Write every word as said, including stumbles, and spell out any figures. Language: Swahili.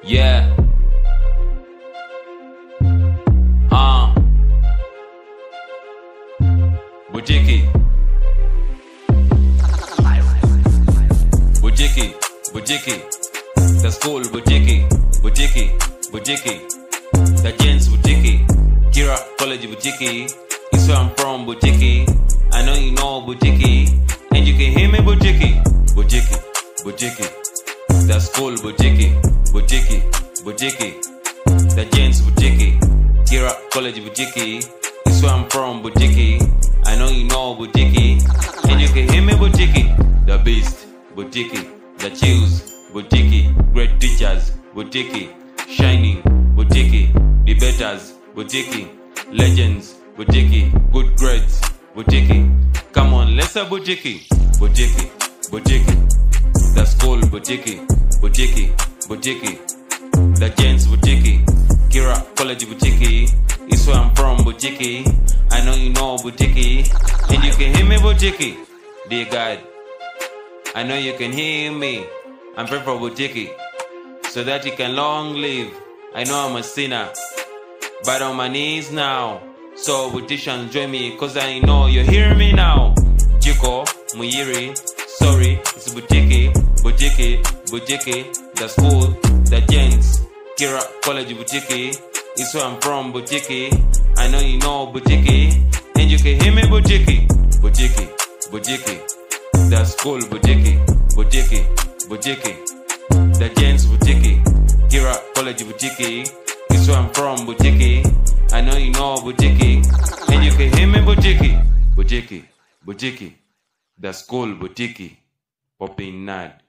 Yeah. Uh. Bujiki. Bujiki. Bujiki. The school Bujiki. Bujiki. Bujiki. The gents Bujiki. Kira College Bujiki. It's where I'm from Bujiki. I know you know Bujiki. And you can hear me Bujiki. Bujiki. Bujiki. The school Bujiki. Bujiki. Bujiki. The gents Bujiki. Kira College Bujiki. It's where I'm from Bujiki. I know you know Bujiki. And you can hear me Bujiki. The beast Bujiki. The chills Bujiki. Great teachers Bujiki. Shining Bujiki. Debaters Bujiki. Legends Bujiki. Good grades Bujiki. Come on, let's have Bujiki. Bujiki. Bujiki. The school Bujiki. Bujiki. Bujiki. The gents Bujiki. Kira College Bujiki. It's where I'm from Bujiki. I know you know Bujiki. And you can hear me Bujiki. Dear God, I know you can hear me. I'm praying for Bujiki, so that you can long live. I know I'm a sinner, but on my knees now. So beauticians join me, cause I know you're hearing me now. Jiko, Muyiri, sorry, it's Bujiki. Bujiki, Bujiki, the school, the gents, Kira College Bujiki. It's where I'm from Bujiki. I know you know Bujiki. And you can hear me Bujiki. Bujiki, Bujiki, the school Bujiki. Bujiki, Bujiki, the gents Bujiki. Kira College Bujiki. It's where I'm from Bujiki. I know you know Bujiki. And you can hear me Bujiki. Bujiki, Bujiki, the school Bujiki. Popping Nad.